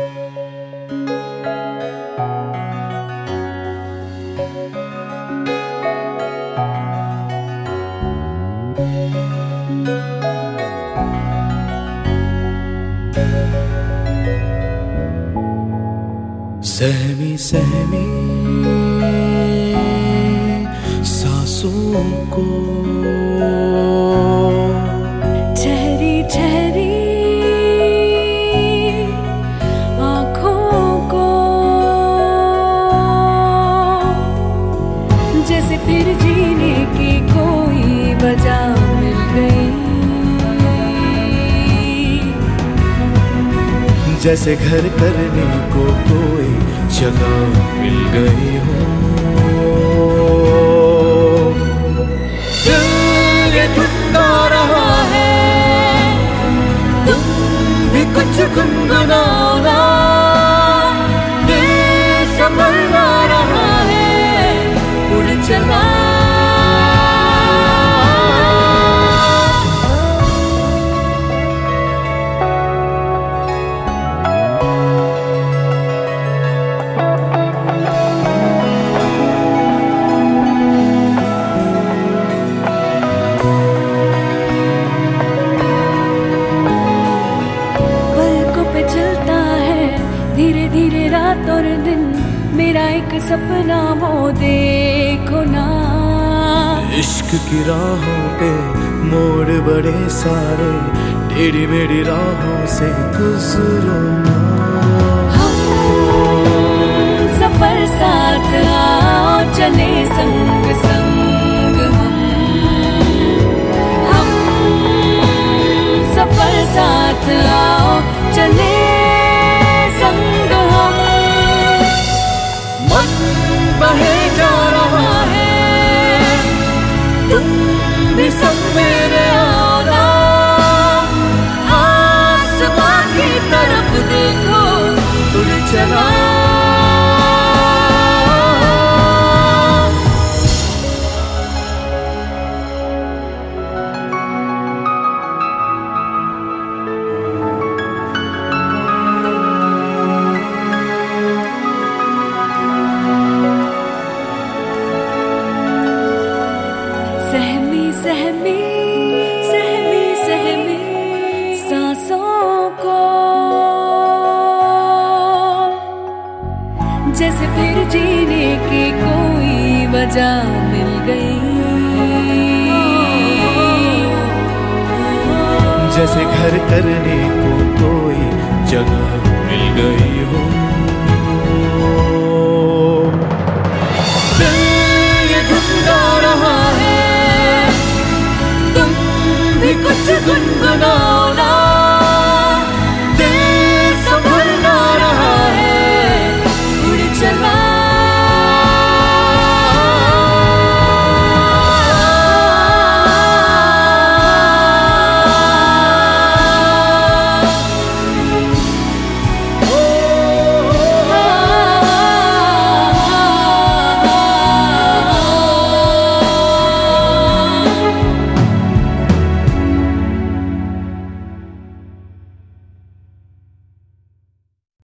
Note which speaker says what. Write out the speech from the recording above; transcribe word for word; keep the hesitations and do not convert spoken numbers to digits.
Speaker 1: सहमी सहमी सांसों को,
Speaker 2: ठहरी ठहरी आँखों को, जैसे फिर जीने की कोई वजह मिल गई,
Speaker 1: जैसे घर करने को कोई जगह मिल गई हो। दिल ये धुंधा रहा है, तुम भी कुछ गुनगुनाओ ना। दिल संभलना रहा है, उड़ चला। धीरे धीरे रात और दिन मेरा एक सपना वो देखो ना। इश्क की राहों पे मोड़ बड़े सारे, टेढ़ी मेढ़ी राहों से गुजरो ना।
Speaker 2: हम सफर साथ आओ, चले संग संग हम। हम सफर साथ आओ, चले संग हम।
Speaker 1: मन बहे जा रहा है, तुम भी संग मेरे आओ ना। आसमां की तरफ देखो, उड़ चला।
Speaker 2: सहमी सहमी सहमी सहमी सांसों को, जैसे फिर जीने की कोई वजह मिल गई,
Speaker 1: जैसे घर करने को कोई जगह मिल गई हो। दिल ये धुंधा रहा है, तुम भी कुछ गुनगुनाओ।